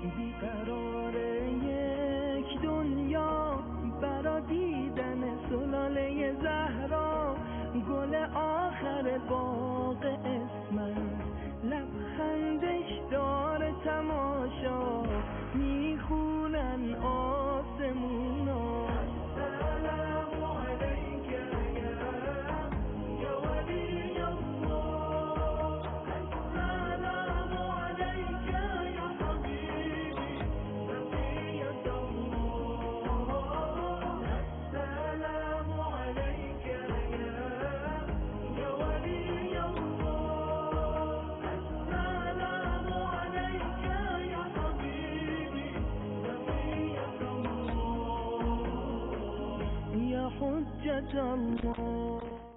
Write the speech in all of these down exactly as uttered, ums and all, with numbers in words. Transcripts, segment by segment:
بیقرار یک دنیا برا دیدن سلاله زهرا، گل آخر باغ اسمت لبخندش داره تماشا، میخونن آسمونا السلام علیک یا ولی الله، السلام علیک یا حبیبی بقیت الله، السلام علیک یا ولی الله، السلام علیک یا حبیبی بقیت الله یا حجت الله.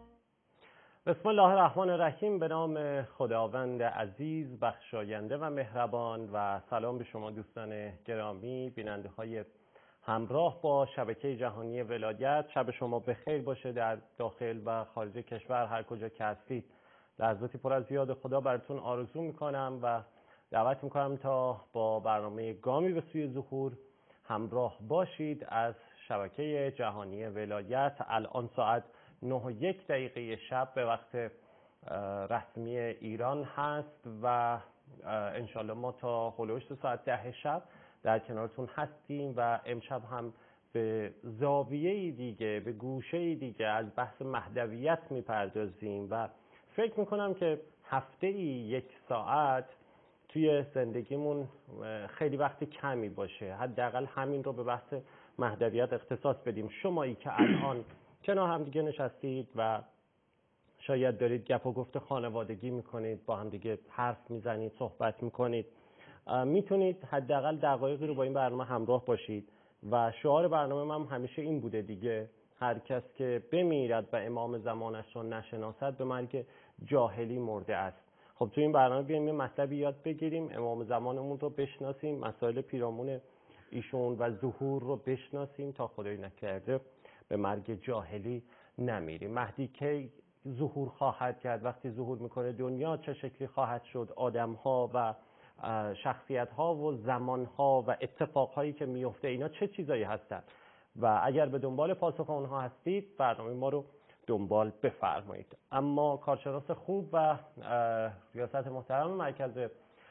بسم الله الرحمن الرحیم. به نام خداوند عزیز بخشاینده و مهربان، و سلام به شما دوستان گرامی بیننده های همراه با شبکه جهانی ولایت. شب شما بخیر باشه در داخل و خارج کشور، هر کجا که هستید. لحظاتی پر از یاد خدا براتون آرزو میکنم و دعوت میکنم تا با برنامه گامی به سوی ظهور همراه باشید از شبکه جهانی ولایت. الان ساعت نه و یک دقیقه شب به وقت رسمی ایران هست و انشالله ما تا هلوش ساعت ده شب در کنارتون هستیم و امشب هم به زاویه دیگه، به گوشه دیگه از بحث مهدویت میپردازیم و فکر میکنم که هفته ای یک ساعت توی زندگیمون خیلی وقت کمی باشه، حداقل همین رو به بحث مهدویت اختصاص بدیم. شمایی که الان کنار هم دیگه نشستید و شاید دارید گپ و گفت خانوادگی میکنید، با هم دیگه حرف میزنید، صحبت میکنید، میتونید حداقل دقایقی رو با این برنامه همراه باشید و شعار برنامه من همیشه این بوده دیگه: هر کس که بمیرد و امام زمانش را نشناسد به مرگ جاهلی مرده است. خب تو این برنامه بیایم یه مطلبی یاد بگیریم، امام زمانمون رو بشناسیم، مسائل پیرامون ایشون و ظهور رو بشناسیم تا خدای نکرده به مرگ جاهلی نمیریم. مهدی کی ظهور خواهد کرد؟ وقتی ظهور میکنه دنیا چه شکلی خواهد شد؟ آدم ها و شخصیت ها و زمان ها و اتفاق هایی که میفته اینا چه چیزایی هستن؟ و اگر به دنبال پاسخ اونها هستید برنامه ما رو دنبال بفرمایید. اما کارشناس خوب و ریاست محترم مرکز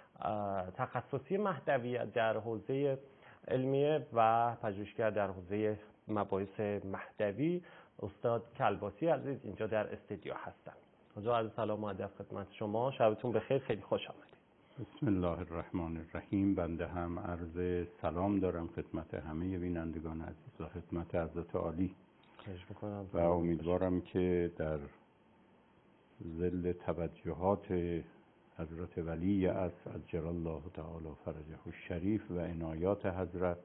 تخصصی مهدویت در حوزه علمیه و پژوهشگر در حوزه مباحث مهدوی، استاد کلباسی عزیز اینجا در استودیو هستن. حضور عرض سلام و ادب خدمت شما، شبتون بخیر، خیلی خوش آمدید. بسم الله الرحمن الرحیم. بنده هم عرض سلام دارم خدمت همه بینندگان عزیز و خدمت حضرت عالی و امیدوارم که در ظل توجهات حضرت ولی اصل عجل الله تعالی فرجه الشریف و عنایات حضرت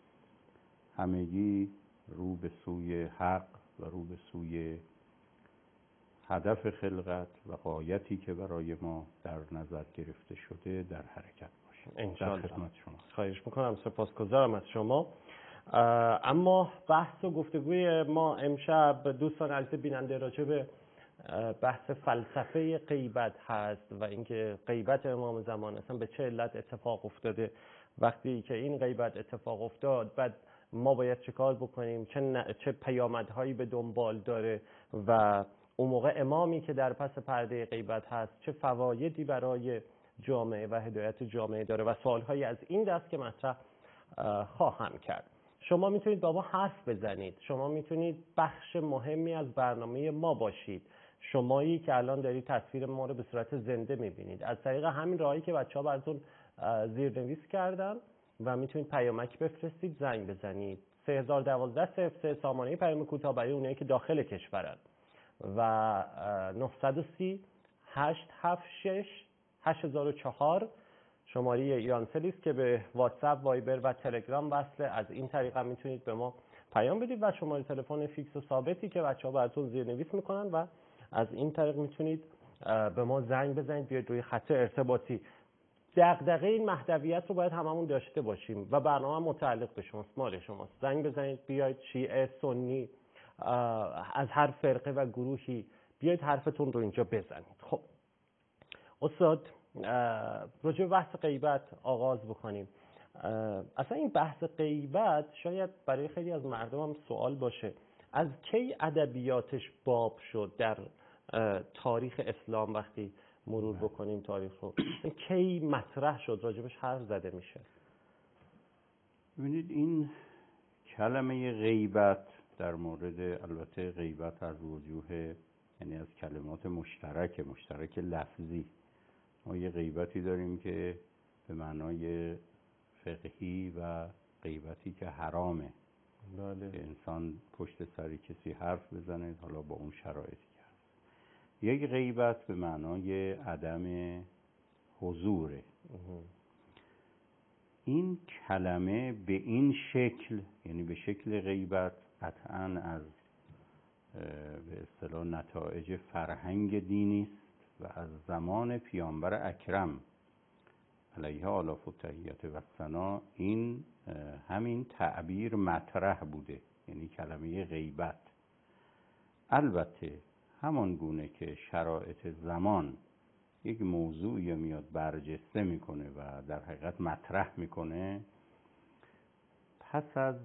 همگی رو به سوی حق و رو به سوی هدف خلقت و غایتی که برای ما در نظر گرفته شده در حرکت باشیم. انشاءالله. خدمت شما خواهش میکنم، سپاسگزارم از شما. اما بحث و گفتگوی ما امشب دوستان عزیز بیننده راجع به بحث فلسفه غیبت هست و اینکه غیبت امام زمان اصلا به چه علت اتفاق افتاده. وقتی که این غیبت اتفاق افتاد بعد ما باید چه کار بکنیم، چه, ن... چه پیامدهایی به دنبال داره و اون موقع امامی که در پس پرده غیبت هست چه فوایدی برای جامعه و هدایت جامعه داره و سوالهایی از این دست که مطرح خواهم کرد. شما میتونید با ما حرف بزنید، شما میتونید بخش مهمی از برنامه ما باشید. شمایی که الان دارید تصویر ما رو به صورت زنده میبینید از طریق همین راهی که بچه‌ها براتون زیرنویس کردن و میتونید پیامک بفرستید، زنگ بزنید. سه هزار و دوازده صفر سه سامانه پیام کوتاه برای اونایی که داخل کشورن و نه یک سه هشت هفت شش هشت هزار و چهار شماره ایرانسل است که به واتساپ، وایبر و تلگرام وصله. از این طریق هم میتونید به ما پیام بدید و شماره تلفن فیکس و ثابتی که بچه‌ها براتون زیرنویس میکنن و از این طریق میتونید به ما زنگ بزنید، بیاید روی خط ارتباطی. دغدغه این مهدویت رو باید هممون داشته باشیم و برنامه متعلق به شماست، مال شماست. زنگ بزنید، بیاید، شیعه، سنی، از هر فرقه و گروهی بیاید حرفتون رو اینجا بزنید. خب استاد، راجع به بحث غیبت آغاز بکنیم. اصلا این بحث غیبت شاید برای خیلی از مردم هم سوال باشه، از کی ادبیاتش باب شد در تاریخ اسلام؟ وقتی مرور بکنیم تاریخ رو، کی مطرح شد، راجبش حرف زده میشه؟ ببینید این کلمه غیبت در مورد، البته غیبت از وجوه، یعنی از کلمات مشترک مشترک لفظی، ما یه غیبتی داریم که به معنای فقهی و غیبتی که حرامه، بله. که انسان پشت سر کسی حرف بزنه، حالا با اون شرایطی که هست. یک غیبت به معنای عدم حضوره. این کلمه به این شکل، یعنی به شکل غیبت، قطعاً از به اصطلاح نتایج فرهنگ دینی است و از زمان پیامبر اکرم علیه آلاف و تحیت و ثنا این همین تعبیر مطرح بوده، یعنی کلمه غیبت. البته همان گونه که شرایط زمان یک موضوعی میاد برجسته میکنه و در حقیقت مطرح میکنه، پس از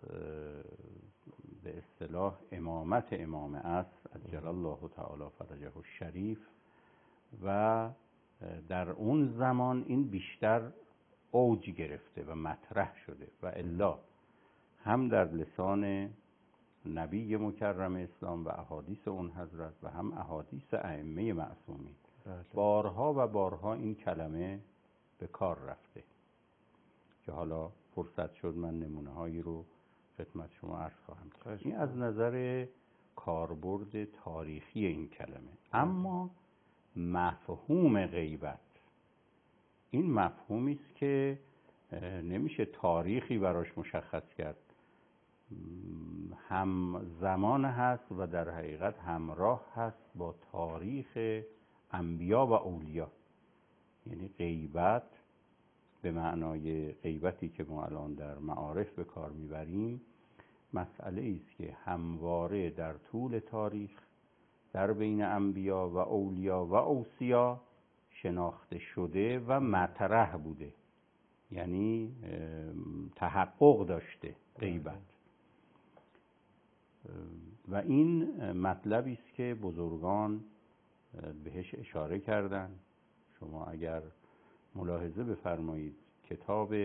به اصطلاح امامت امام عصر عجل الله تعالی فرجه الشریف و در اون زمان این بیشتر اوج گرفته و مطرح شده و الا هم در لسان نبی مکرم اسلام و احادیث اون حضرت و هم احادیث ائمه معصومین بارها و بارها این کلمه به کار رفته که حالا فرصت شد من نمونه هایی رو خدمت شما عرض خواهم کرد. این از نظر کاربرد تاریخی این کلمه. اما مفهوم غیبت این مفهومی است که نمیشه تاریخی براش مشخص کرد، هم زمان هست و در حقیقت همراه هست با تاریخ انبیا و اولیا. یعنی غیبت به معنای غیبتی که ما الان در معارف به کار میبریم مسئله است که همواره در طول تاریخ در بین انبیا و اولیا و اوصیا شناخته شده و مطرح بوده، یعنی تحقق داشته غیبت. و این مطلبی است که بزرگان بهش اشاره کردن. شما اگر ملاحظه بفرمایید کتاب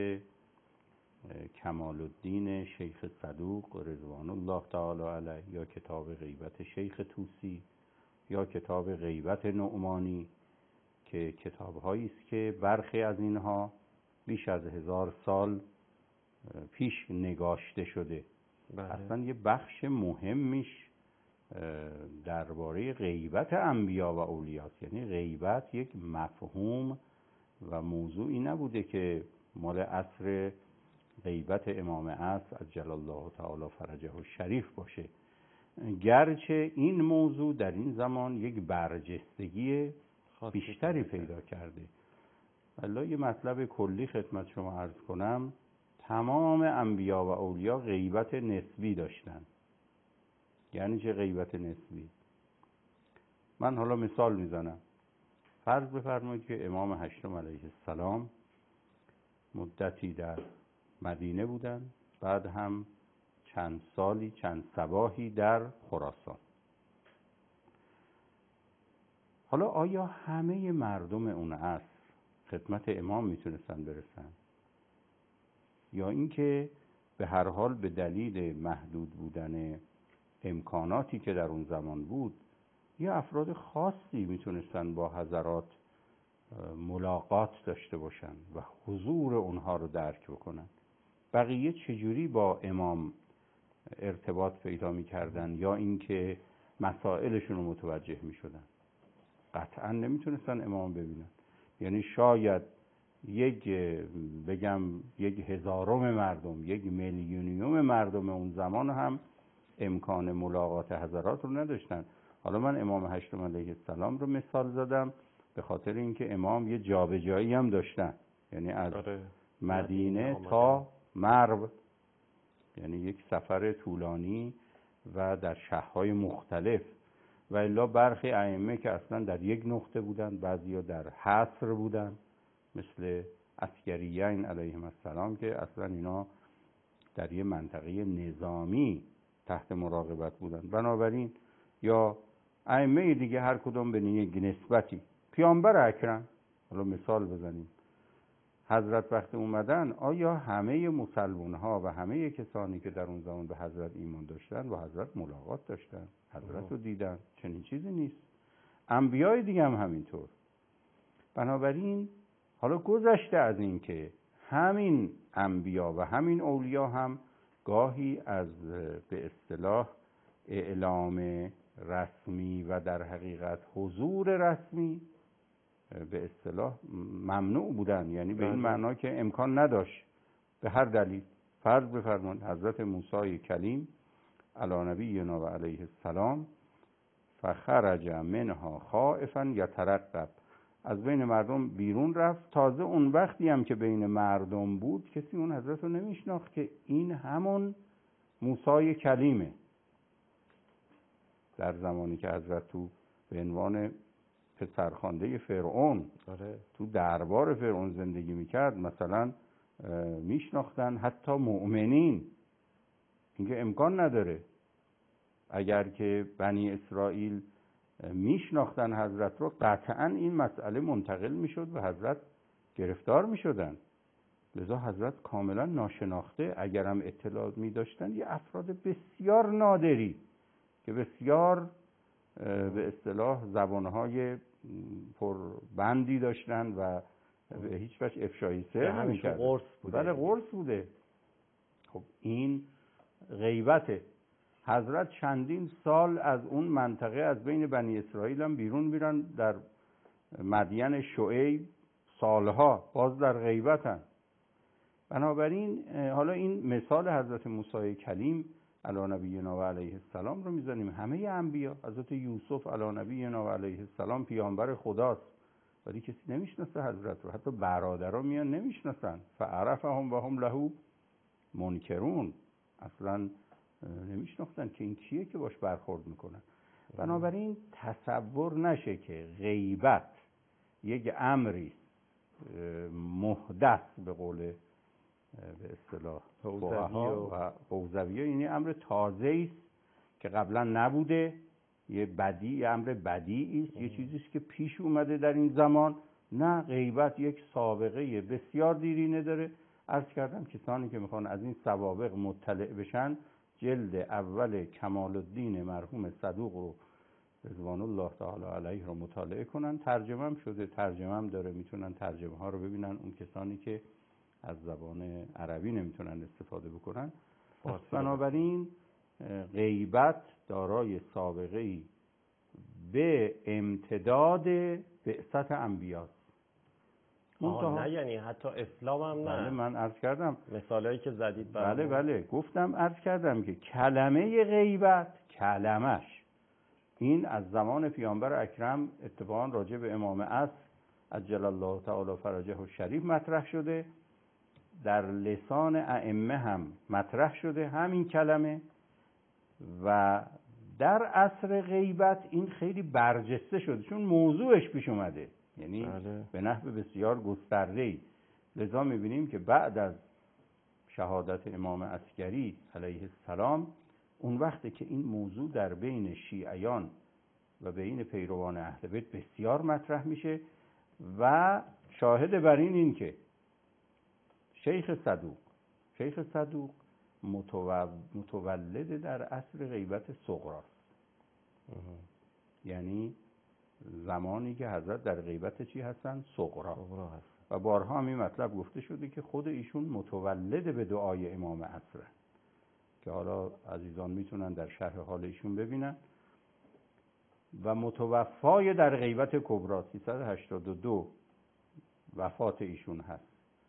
کمال الدین شیخ صدوق رضوان الله تعالی علیه یا کتاب غیبت شیخ طوسی یا کتاب غیبت نعمانی که کتاب‌هایی است که برخی از اینها بیش از هزار سال پیش نگاشته شده. بله. اصلا یه بخش مهمیش درباره غیبت انبیا و اولیاست. یعنی غیبت یک مفهوم و موضوعی نبوده که مال عصر غیبت امام عصر عجل الله تعالی فرجه الشریف باشه، گرچه این موضوع در این زمان یک برجستگی بیشتری پیدا کرده. والله یه مطلب کلی خدمت شما عرض کنم، تمام انبیا و اولیا غیبت نسبی داشتن. یعنی چه غیبت نسبی؟ من حالا مثال میزنم. فرض بفرمایید که امام هشتم علیه السلام مدتی در مدینه بودن، بعد هم چند سالی چند صباحی در خراسان. حالا آیا همه مردم اون عصر خدمت امام میتونستن برسن؟ یا اینکه به هر حال به دلیل محدود بودن امکاناتی که در اون زمان بود یا افراد خاصی میتونستن با حضرات ملاقات داشته باشن و حضور اونها رو درک بکنن؟ بقیه چجوری با امام ارتباط پیدا میکردن یا اینکه مسائلشون رو متوجه میشدن؟ قطعا نمیتونستن امام ببینن. یعنی شاید یک بگم یک هزارم مردم، یک میلیونیوم مردم اون زمان هم امکان ملاقات حضرات رو نداشتن. حالا من امام هشتم علیه السلام رو مثال زدم به خاطر اینکه امام یه جابجایی هم داشتن، یعنی از مدینه تا مرو، یعنی یک سفر طولانی و در شهرهای مختلف. و الا برخی ائمه که اصلا در یک نقطه بودن، بعضیا در حصر بودن مثل عسکریین علیهم السلام که اصلا اینا در یه منطقه نظامی تحت مراقبت بودن. بنابراین یا ائمه دیگه هر کدوم به یک نسبتی، پیامبر اکرم، حالا مثال بزنیم، حضرت وقتی اومدن آیا همه مسلمان ها و همه کسانی که در اون زمان به حضرت ایمان داشتن با حضرت ملاقات داشتن، حضرت رو دیدن؟ چنین چیزی نیست. انبیای دیگه هم همینطور. بنابراین حالا گذشته از این که همین انبیا و همین اولیا هم گاهی از به اصطلاح اعلام رسمی و در حقیقت حضور رسمی به اصطلاح ممنوع بودن، یعنی به این معنا که امکان نداشت به هر دلیل. فرض بفرمایید حضرت موسی کلیم علی نبینا و علیه السلام فخرج منها خائفا یترقب، از بین مردم بیرون رفت. تازه اون وقتی هم که بین مردم بود کسی اون حضرت رو نمیشناخت که این همون موسی کلیمه. در زمانی که حضرت تو به عنوان پسرخوانده فرعون تو دربار فرعون زندگی میکرد، مثلا میشناختن حتی مؤمنین. اینکه امکان نداره. اگر که بنی اسرائیل میشناختن حضرت رو، قطعا این مسئله منتقل میشد و حضرت گرفتار میشدن. لذا حضرت کاملا ناشناخته، اگرم اطلاع میداشتن، یه افراد بسیار نادری که بسیار به اصطلاح زبانهای پربندی داشتن و به هیچ وجه افشای سر نمی‌کردن. قرص بوده. بله قرص بوده. خب این غیبته. حضرت چندین سال از اون منطقه از بین بنی اسرائیل هم بیرون میرن، در مدین شعیب سالها باز در غیبتن. بنابراین حالا این مثال حضرت موسی کلیم علی نبینا و علیه السلام رو میزنیم. همه انبیا، حضرت یوسف علی نبینا و علیه السلام پیامبر خداست، ولی کسی نمیشناسه حضرت رو. حتی برادرها میان نمیشناسن. فعرفهم و هم له منکرون، اصلا نمیشناختن که این کیه که باش برخورد میکنن. بنابراین تصور نشه که غیبت یک امری محدث به قول به اصطلاح فقها و حوزویه، یعنی امر تازه‌ای است که قبلا نبوده، یه بدی، امر بدیعی است، یه چیزی است که پیش اومده در این زمان. نه، غیبت یک سابقه بسیار دیرینه داره. عرض کردم کسانی که میخوان از این سوابق مطلع بشن، جلد اول کمال الدین مرحوم صدوق رو رضوان الله تعالی علیه رو مطالعه کنن. ترجمه هم شده، ترجمه هم داره، میتونن ترجمه ها رو ببینن. اون کسانی که از زبان عربی نمیتونن استفاده بکنن. بنابراین غیبت دارای سابقه‌ای به امتداد بعثت انبیاست. نه یعنی حتی اسلام هم نه. بله من عرض کردم مثالایی که زدید برام. بله بله گفتم، عرض کردم که کلمه غیبت، کلمش این از زمان پیامبر اکرم اتفاقا راجع به امام عصر عجل الله تعالی فرجه و شریف مطرح شده، در لسان ائمه هم مطرح شده همین کلمه، و در عصر غیبت این خیلی برجسته شده چون موضوعش پیش اومده، یعنی بله. به نحو بسیار گسترده‌ای. لذا می‌بینیم که بعد از شهادت امام عسکری علیه السلام، اون وقتی که این موضوع در بین شیعیان و بین پیروان اهل بیت بسیار مطرح میشه، و شاهد بر این این که شیخ صدوق شیخ صدوق متولد در عصر غیبت صغراست، یعنی زمانی که حضرت در غیبت چی هستن؟ صغرا هست. و بارها هم این مطلب گفته شده که خود ایشون متولد به دعای امام عصر، که حالا عزیزان میتونن در شرح حال ایشون ببینن. و متوفای در غیبت کبرا سیصد و هشتاد و دو وفات ایشون هست.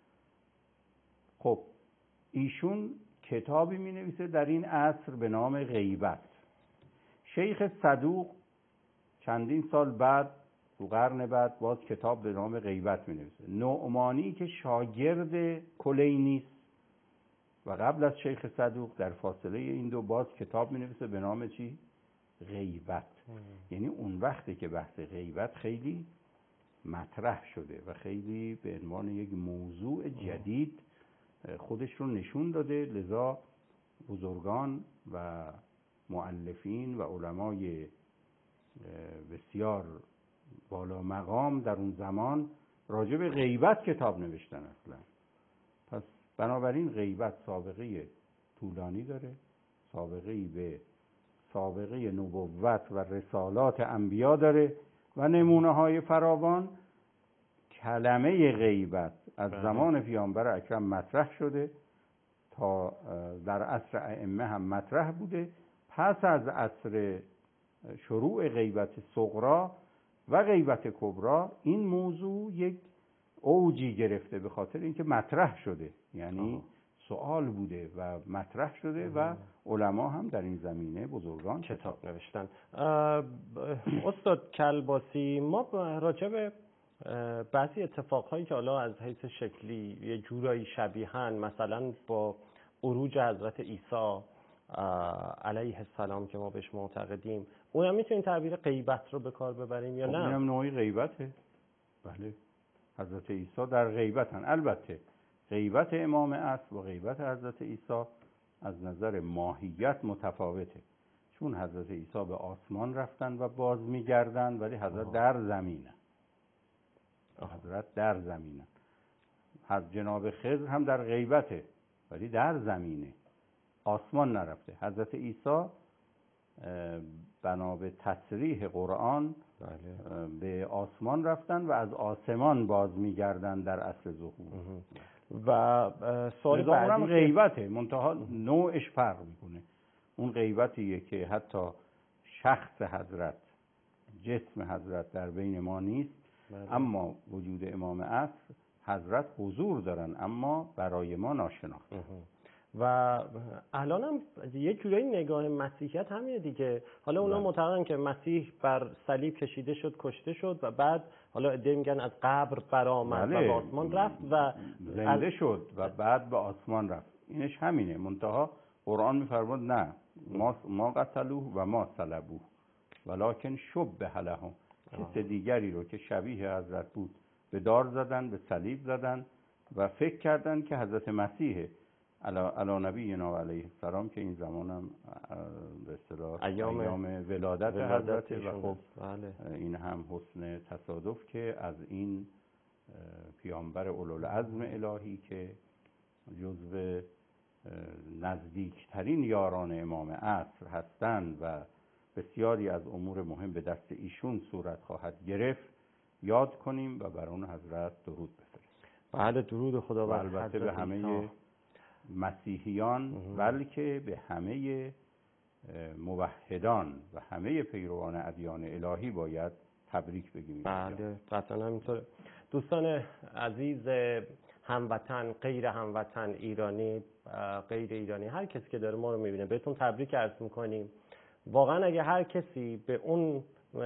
خب ایشون کتابی می نویسه در این عصر به نام غیبت. شیخ صدوق چندین سال بعد، تو قرن بعد، باز کتاب به نام غیبت می نویسه. نعمانی که شاگرد کلینی است و قبل از شیخ صدوق، در فاصله این دو باز کتاب می نویسه به نام چی؟ غیبت. یعنی اون وقتی که بحث غیبت خیلی مطرح شده و خیلی به عنوان یک موضوع جدید خودش رو نشون داده. لذا بزرگان و مؤلفین و علمای بسیار بالا مقام در اون زمان راجع به غیبت کتاب نوشتن اصلا. پس بنابراین غیبت سابقه طولانی داره، سابقه به سابقه نبوت و رسالات انبیا داره و نمونه های فراوان. کلمه غیبت از زمان پیامبر اکرم مطرح شده تا در عصر ائمه هم مطرح بوده. پس از عصر شروع غیبت صغرا و غیبت کبرا این موضوع یک اوجی گرفته به خاطر اینکه مطرح شده، یعنی آه. سوال بوده و مطرح شده و علما هم در این زمینه بزرگان کتاب نوشتن. استاد کلباسی، ما راجع به بعضی اتفاقهایی که حالا از حیث شکلی یه جورایی شبیهن، مثلا با عروج حضرت عیسی علیه السلام که ما بهش معتقدیم، اونم میتونیم تعبیر غیبت رو به کار ببریم یا نه؟ اونم نوعی غیبته. بله، حضرت عیسی در غیبتن. البته غیبت امام عصر و غیبت حضرت عیسی از نظر ماهیت متفاوته، چون حضرت عیسی به آسمان رفتن و باز میگردن، ولی حضرت آه. در زمینن. حضرت در زمینن. حضرت جناب خضر هم در غیبته ولی در زمینه، آسمان نرفته. حضرت عیسی بنا به تصریح قرآن بله. به آسمان رفتن و از آسمان باز میگردن در اصل ظهور. و سوال بعدی هم غیبته، منتها نوعش فرق میکنه. اون غیبتیه که حتی شخص حضرت، جسم حضرت در بین ما نیست بله. اما وجود امام عصر حضرت حضور دارن اما برای ما ناشناخته. و الان هم یه جورایی نگاه مسیحیت همینه دیگه. حالا اونا معتقدن که مسیح بر صلیب کشیده شد، کشته شد و بعد حالا عده میگن از قبر برآمد بله. و به آسمان رفت و زنده از... شد و بعد به آسمان رفت. اینش همینه، منتها قرآن میفرماد نه، ما ما قتلوه و ما صلبوه ولکن شبه لهم. کس دیگری رو که شبیه حضرت بود به دار زدن، به صلیب زدن و فکر کردن که حضرت مسیحه علی نبینا و علیه السلام، که این زمان هم به اصطلاح ایام, ایام ولادت حضرت و خب بله. این هم حسن تصادف که از این پیامبر اولوالعزم الهی که جزو نزدیکترین یاران امام عصر هستند و بسیاری از امور مهم به دست ایشون صورت خواهد گرفت یاد کنیم و بر اون حضرت درود بفرستیم. بله، درود خداوند. البته به همه مسیحیان بلکه به همه موحدان و همه پیروان ادیان الهی باید تبریک بگیم. بله قطعا همینطوره. دوستان عزیز هموطن، غیر هموطن، ایرانی، غیر ایرانی، هر کسی که داره ما رو میبینه بهتون تبریک عرض میکنیم. واقعا اگه هر کسی به اون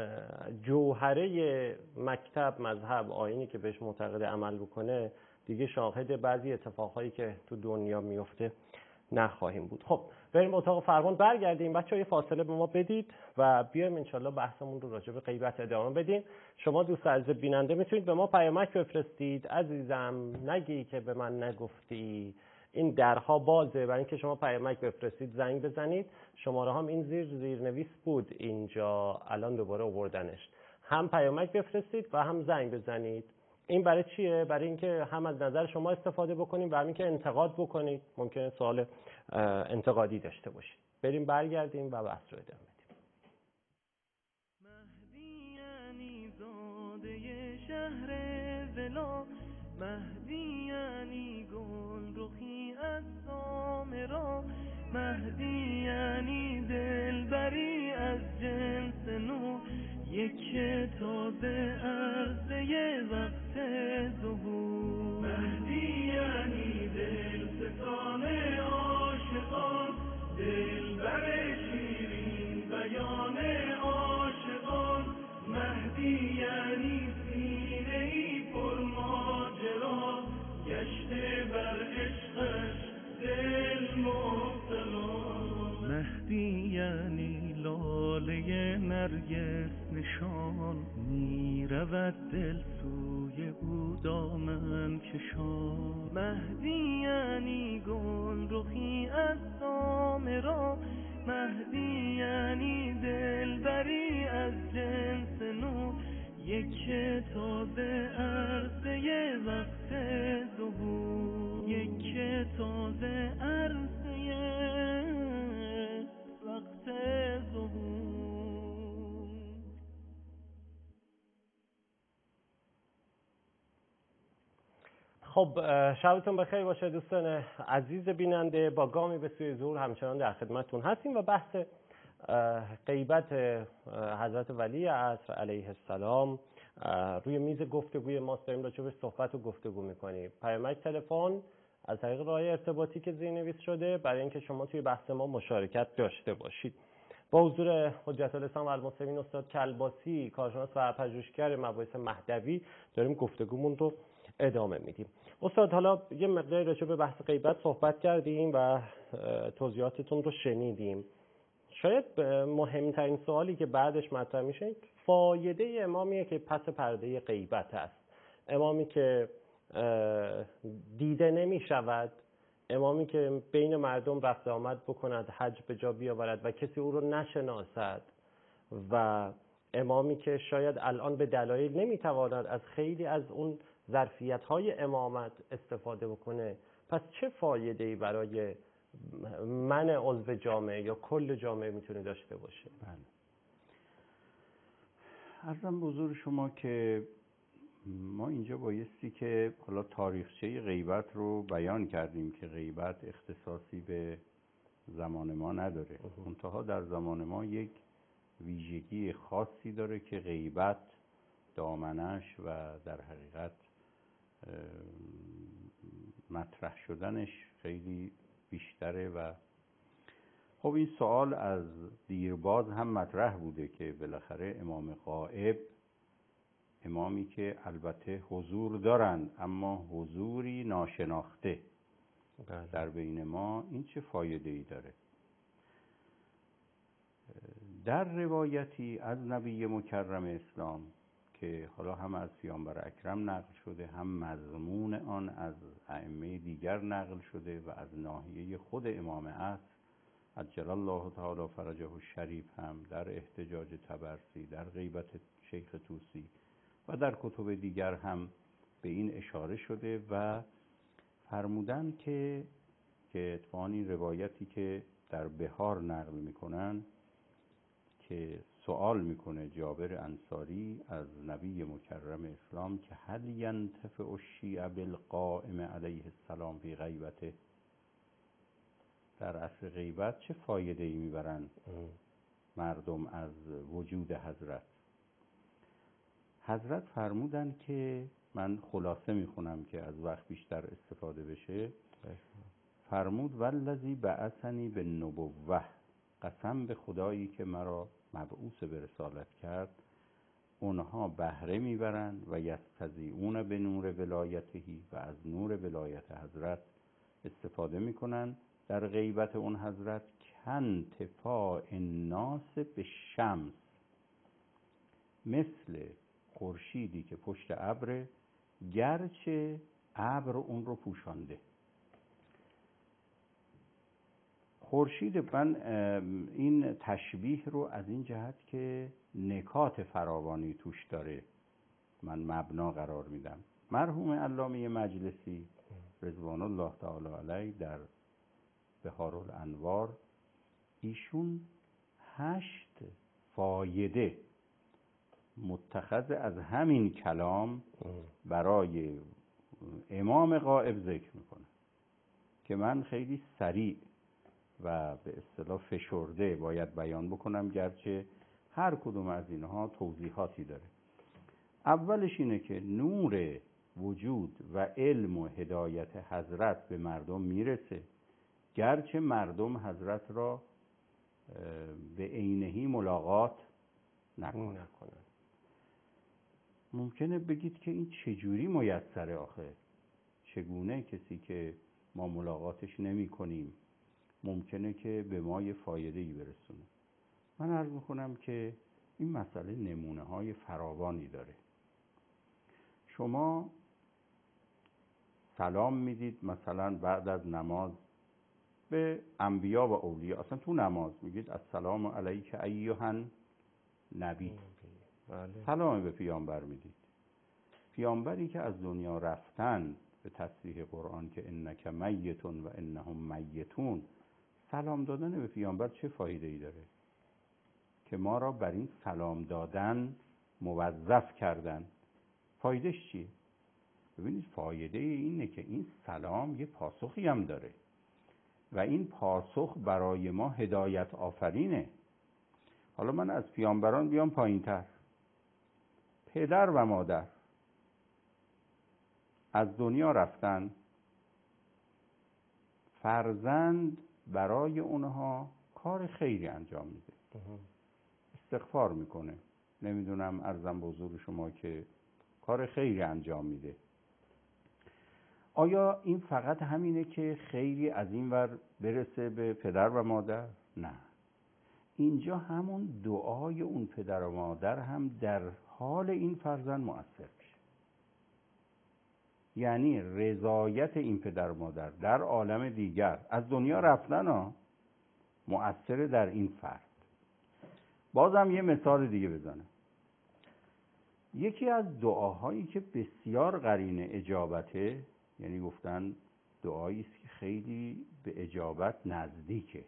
جوهره مکتب، مذهب، آیینی که بهش معتقد عمل بکنه، دیگه شاهد بعضی اتفاقهایی که تو دنیا میفته نخواهیم بود. خب بریم اتاق فرمان، برگردیم. بچه‌ها یه فاصله به ما بدید و بیایم انشالله بحثمون رو راجع به غیبت ادامه بدیم. شما دوست عزیز بیننده میتونید به ما پیامک بفرستید. عزیزم نگی که به من نگفتی. این درها بازه برای اینکه شما پیامک بفرستید، زنگ بزنید. شماره هم این زیر زیرنویس بود اینجا، الان دوباره آوردنش. هم پیامک بفرستید و هم زنگ بزنید. این برای چیه؟ برای اینکه هم از نظر شما استفاده بکنیم و هم اینکه انتقاد بکنید. ممکنه سوال انتقادی داشته باشید. بریم برگردیم و بحث رو ادامه بدیم. مهدی یعنی زاده شهر ولا، مهدی یعنی گل رخی از سامرا، مهدی یعنی دلبری از جنس نو، یک تازه عرضه وقت ظهور. مهدی یعنی دل ستان عاشقان، دلبر شیرین بیان عاشقان، مهدی یعنی سینه ای پر ماجرا، گشته بر عشقش دل مبتلا. مهدی یعنی لاله نرگس نشان، می رود دل سوی او دامن کشان. مهدی یعنی گل رخی از سامرا، مهدی یعنی دلبری از جنس نور، یک تازه عرصه وقت ظهور، یک تازه عرصه وقت ظهور. خب شبتون بخیر باشه دوستان عزیز بیننده. با گامی به سوی ظهور همچنان در خدمتتون هستیم و بحث غیبت حضرت ولی عصر علیه السلام روی میز گفتگوی ماست. داریم راجع به صحبت و گفتگو میکنیم. پیامک تلفن از طریق راه ارتباطی که زیرنویس شده برای اینکه شما توی بحث ما مشارکت داشته باشید. با حضور حجت الاسلام و المسلمین استاد کلباسی، کارشناس و پژوهشگر مباحث مهدوی، داریم گفتگومون رو ادامه میدیم. استاد حالا یه مقداری راجع به بحث غیبت صحبت کردیم و توضیحاتتون رو شنیدیم. شاید مهمترین سوالی که بعدش مطرح میشه فایده امامیه که پس پرده غیبت است. امامی که دیده نمیشود، امامی که بین مردم رفت آمد بکند، حج به جا بیاورد و کسی او رو نشناسد، و امامی که شاید الان به دلایل نمیتواند از خیلی از اون ظرفیت‌های امامت استفاده بکنه. پس چه فایده‌ای برای من عضو جامعه یا کل جامعه میتونه داشته باشه؟ بله. عرضم به حضور شما که ما اینجا بایستی که حالا تاریخچه غیبت رو بیان کردیم که غیبت اختصاصی به زمان ما نداره. منتها در زمان ما یک ویژگی خاصی داره که غیبت دامنش و در حقیقت مطرح شدنش خیلی بیشتره. و خب این سوال از دیرباز هم مطرح بوده که بالاخره امام غائب، امامی که البته حضور دارند اما حضوری ناشناخته در بین ما، این چه فایده ای داره؟ در روایتی از نبی مکرم اسلام که حالا هم از پیامبر اکرم نقل شده، هم مضمون آن از ائمه دیگر نقل شده و از ناحیه خود امام عصر عجل الله تعالی فرجه الشریف هم در احتجاج طبرسی، در غیبت شیخ طوسی و در کتب دیگر هم به این اشاره شده و فرمودن که که اتفاقاً این روایتی که در بهار نقل میکنن که سوال میکنه جابر انصاری از نبی مکرم اسلام که هل ینتفع الشیعة بالقائم علیه السلام فی غیبته، در عصر غیبت چه فایده ای میبرن مردم از وجود حضرت؟ حضرت فرمودن که من خلاصه میخونم که از وقت بیشتر استفاده بشه. فرمود والذی بعثنی بالنبوة، قسم به خدایی که مرا مبعوث به رسالت کرد، اونها بهره میبرن و یستضیئون به نور ولایتهی، و از نور ولایت حضرت استفاده میکنن در غیبت اون حضرت. کانتفاع الناس به شمس، مثل خورشیدی که پشت ابر گرچه ابر اون رو پوشانده. خورشید، من این تشبیه رو از این جهت که نکات فراوانی توش داره من مبنا قرار میدم. مرحوم علامه مجلسی رضوان الله تعالی علیه در بهارالانوار ایشون هشت فایده متخذ از همین کلام برای امام غائب ذکر میکنه که من خیلی سریع و به اصطلاح فشرده باید بیان بکنم، گرچه هر کدوم از اینها توضیحاتی داره. اولش اینه که نور وجود و علم و هدایت حضرت به مردم میرسه، گرچه مردم حضرت را به عینهی ملاقات نکنن. ممکنه بگید که این چجوری میسره آخه؟ چگونه کسی که ما ملاقاتش نمی کنیم ممکنه که به ما یه فایده‌ای برسونه. من عرض میکنم که این مسئله نمونه های فراوانی داره. شما سلام میدید مثلا بعد از نماز به انبیا و اولیاء، اصلا تو نماز میگید السلام علیک ایها نبی، سلام به پیامبر میدید. پیامبری که از دنیا رفتن به تصریح قرآن که انک میتون و انهم میتون، سلام دادن به پیامبر چه فایده ای داره؟ که ما را بر این سلام دادن موظف کردن. فایدهش چیه؟ ببینید فایده اینه که این سلام یه پاسخی هم داره و این پاسخ برای ما هدایت آفرینه. حالا من از پیامبران بیام پایین تر، پدر و مادر از دنیا رفتن، فرزند برای اونها کار خیری انجام میده، استغفار میکنه، نمیدونم عرضم به حضور شما که کار خیری انجام میده. آیا این فقط همینه که خیری از این ور برسه به پدر و مادر؟ نه، اینجا همون دعای اون پدر و مادر هم در حال این فرزند مؤثر میشه. یعنی رضایت این پدر و مادر در عالم دیگر از دنیا رفتن ها مؤثر در این فرد. بازم یه مثال دیگه بزنم. یکی از دعاهایی که بسیار قرین اجابته، یعنی گفتن دعایی است که خیلی به اجابت نزدیکه،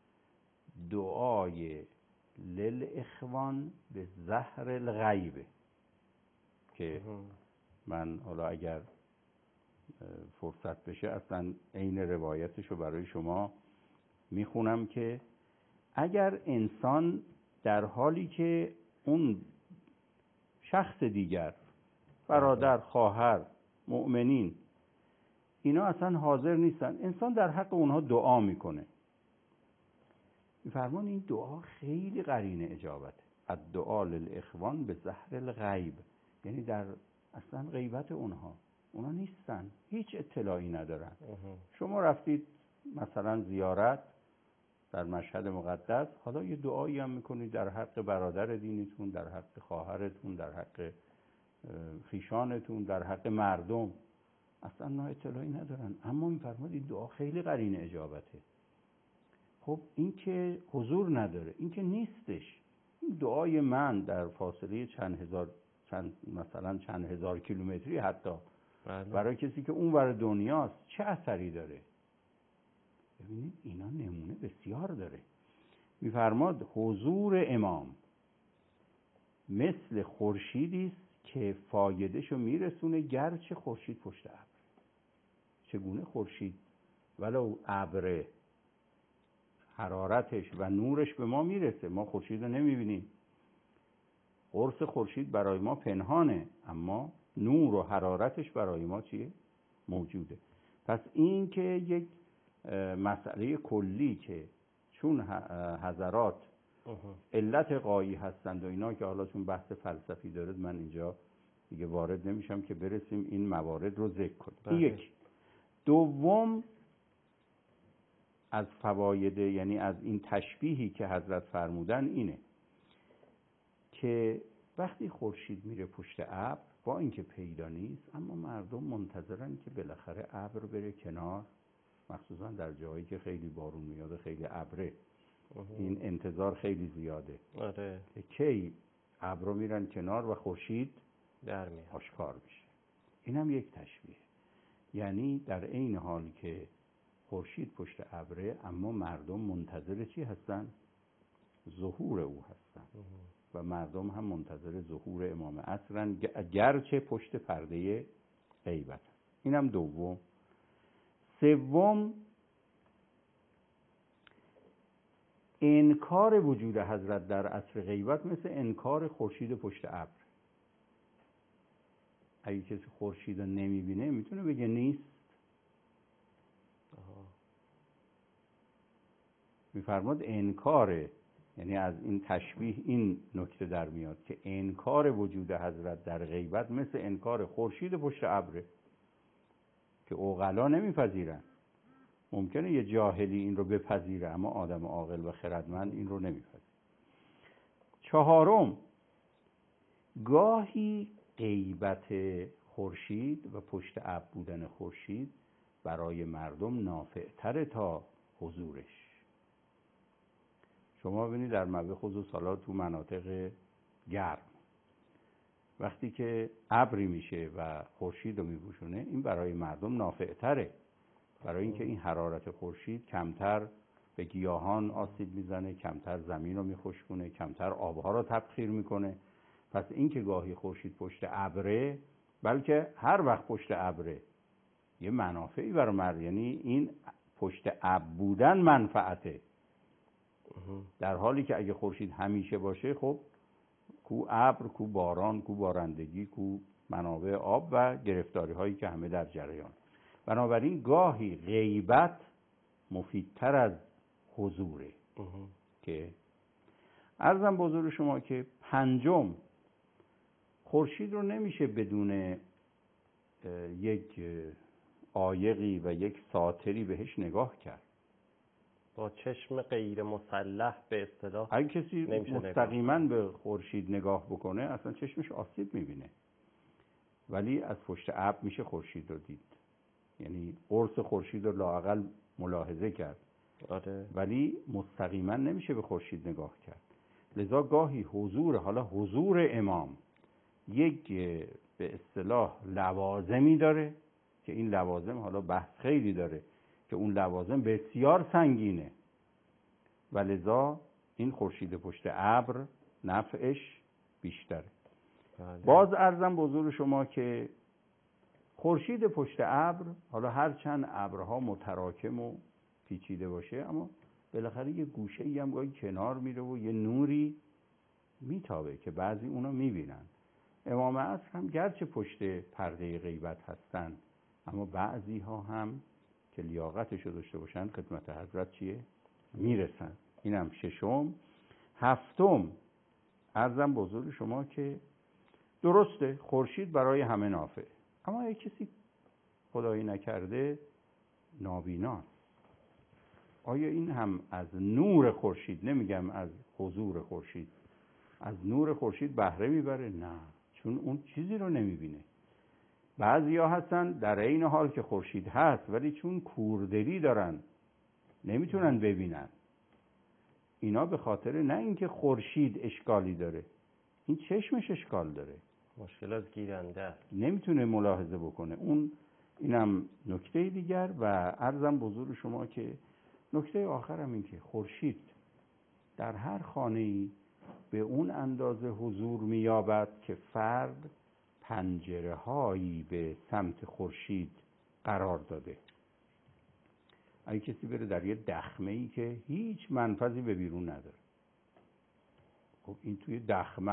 دعای للاخوان به ظهر الغیب، که من حالا اگر فرصت بشه اصلا عین روایتش رو برای شما میخونم که اگر انسان در حالی که اون شخص دیگر، برادر، خواهر، مؤمنین، اینا اصلا حاضر نیستن، انسان در حق اونها دعا میکنه، میفرمان این دعا خیلی قرین اجابته. الدعا للاخوان به ظهر الغیب، یعنی در اصلا غیبت اونها، اونا نیستن، هیچ اطلاعی ندارن. شما رفتید مثلا زیارت در مشهد مقدس، حالا یه دعایی هم میکنید در حق برادر دینیتون، در حق خواهرتون، در حق خیشانتون، در حق مردم، اصلا نه اطلاعی ندارن، اما میفرماد این دعا خیلی قرین اجابته. خب این که حضور نداره، این که نیستش. این دعای من در فاصله چند هزار چند مثلا چند هزار کیلومتری حتی بله. برای کسی که اون ور دنیاست چه اثری داره؟ ببینید اینا نمونه بسیار داره. میفرماد حضور امام مثل خورشیدی است که فایدهشو میرسونه گرچه خورشید پشت ابر. چگونه خورشید ولو ابر حرارتش و نورش به ما میرسه، ما خورشید رو نمیبینیم، قرص خورشید برای ما پنهانه، اما نور و حرارتش برای ما چیه؟ موجوده. پس این که یک مسئله کلی که چون حضرات علت غایی هستند و اینا که حالا چون بحث فلسفی دارد من اینجا دیگه وارد نمیشم که برسیم این موارد رو ذکر کنیم. یک دوم از فواید، یعنی از این تشبیهی که حضرت فرمودن اینه که وقتی خورشید میره پشت ابر، با اینکه پیدا نیست اما مردم منتظرن که بالاخره ابر بره کنار، مخصوصا در جایی که خیلی بارون میاد، خیلی ابره، این انتظار خیلی زیاده. آره. که کی ابر میرن کنار و خورشید در میاد، آشکار میشه. اینم یک تشبیه، یعنی در عین حال که خورشید پشت ابره اما مردم منتظر چی هستن؟ ظهور او هستن و مردم هم منتظر ظهور امام عصرن، گرچه پشت پرده غیبت. اینم دوم. سوم انکار وجود حضرت در عصر غیبت مثل انکار خورشید پشت ابر. اگه کسی خورشید رو نمیبینه میتونه بگه نیست. میفرماد انکاره، یعنی از این تشبیه این نکته در میاد که انکار وجود حضرت در غیبت مثل انکار خورشید پشت ابر که عقلا نمیپذیرن. ممکنه یه جاهلی این رو بپذیره، اما آدم عاقل و خردمند این رو نمیپذیره. چهارم، گاهی غیبت خورشید و پشت ابر بودن خورشید برای مردم نافع‌تر تا حضورش. شما ببینید در مبه خصوص حالا تو مناطق گرم وقتی که ابری میشه و خورشید رو میپوشونه، این برای مردم نافع‌تره، برای اینکه این حرارت خورشید کمتر به گیاهان آسیب میزنه، کمتر زمین رو میخشکونه، کمتر آبها رو تبخیر میکنه. پس این که گاهی خورشید پشت ابره، بلکه هر وقت پشت ابره، یه منافعی برای مرد، یعنی این پشت ابر بودن منفعته، در حالی که اگه خورشید همیشه باشه، خب کو ابر، کو باران، کو بارندگی، کو منابع آب و گرفتاری هایی که همه در جریان. بنابراین گاهی غیبت مفیدتر از حضوره. که عرضم به حضور شما که پنجم، خورشید رو نمیشه بدون یک عایقی و یک ساتری بهش نگاه کرد. با چشم غیر مسلح به اصطلاح اگه کسی مستقیما به خورشید نگاه بکنه اصلا چشمش آسیب میبینه، ولی از پشت ابر میشه خورشید رو دید، یعنی قرص خورشید رو لااقل ملاحظه کرد. آره. ولی مستقیما نمیشه به خورشید نگاه کرد. لذا گاهی حضور، حالا حضور امام یک به اصطلاح لوازمی داره که این لوازم حالا بحث خیلی داره که اون لوازم بسیار سنگینه و لذا این خورشید پشت ابر نفعش بیشتره. بله. باز عرضم به حضور شما که خورشید پشت ابر، حالا هر چند ابرها متراکم و پیچیده باشه، اما بالاخره یه گوشه ای هم گاهی کنار میره و یه نوری میتابه که بعضی اونا میبینن. امام عصر هم گرچه پشت پرده غیبت هستن، اما بعضی ها هم که لیاقتش رو داشته باشن خدمت حضرت چیه؟ میرسن. اینم ششم. هفتم، عرضم به حضور شما که درسته خورشید برای همه نافع، اما اگه کسی خدایی نکرده نابیناست، آیا این هم از نور خورشید، نمیگم از حضور خورشید، از نور خورشید بهره میبره؟ نه، چون اون چیزی رو نمیبینه. بعضیا هستن در این حال که خورشید هست ولی چون کوردلی دارن نمیتونن ببینن. اینا به خاطر نه اینکه خورشید اشکالی داره، این چشمش اشکال داره، مشکل از گیرنده است، نمیتونه ملاحظه بکنه. اون اینم نکته دیگر. و عرضم به حضور شما که نکته آخرم این که خورشید در هر خانه‌ای به اون اندازه حضور می‌یابد که فرد پنجره هایی به سمت خورشید قرار داده. اگه کسی بره در یه دخمه‌ای که هیچ منفذی به بیرون نداره، خب این توی دخمه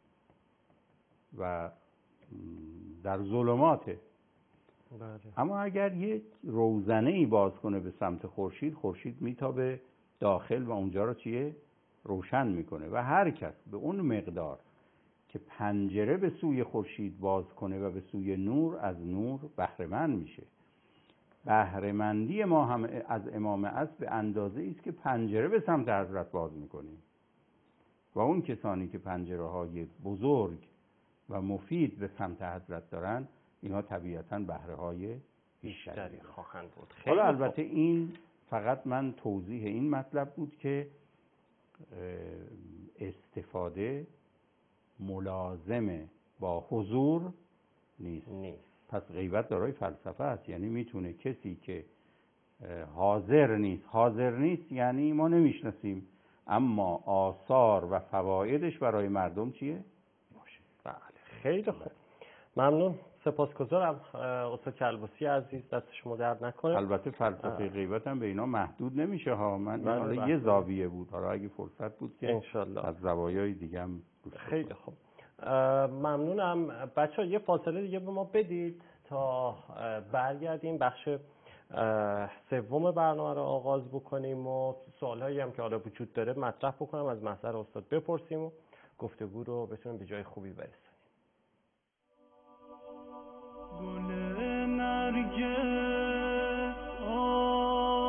و در ظلماته. بله. اما اگر یک روزنه‌ای باز کنه به سمت خورشید، خورشید میتابه داخل و اونجا رو چیه؟ روشن میکنه. و هر کس به اون مقدار که پنجره به سوی خورشید باز کنه و به سوی نور، از نور بهره مند میشه. بهره مندی ما هم از امام عصر به اندازه است که پنجره به سمت حضرت باز میکنیم. و اون کسانی که پنجره های بزرگ و مفید به سمت حضرت دارن، اینا طبیعتاً بهره های بیشتری خواهند بود. حالا البته این فقط من توضیح این مطلب بود که استفاده ملازمه با حضور نیست. نیست. پس غیبت دارای فلسفه است، یعنی میتونه کسی که حاضر نیست، حاضر نیست یعنی ما نمیشناسیم، اما آثار و فوایدش برای مردم چیه؟ باشه. بله، خیلی خوب. ممنون، سپاسگزارم استاد کلباسی عزیز، دست شما درد نکنه. البته فلسفه غیبت هم به اینا محدود نمیشه ها، من حالا یه زاویه بود، حالا اگه فرصت بود که انشالله از زوایای دیگه هم. خیلی خوب، ممنونم. بچه ها یه فاصله دیگه به ما بدید تا برگردیم بخش سوم برنامه رو آغاز بکنیم و سوالایی هم که حالا وجود داره مطرح بکنم، از محضر استاد بپرسیم و گفتگو رو بتونیم به جای خوبی برسونیم. گل نرگس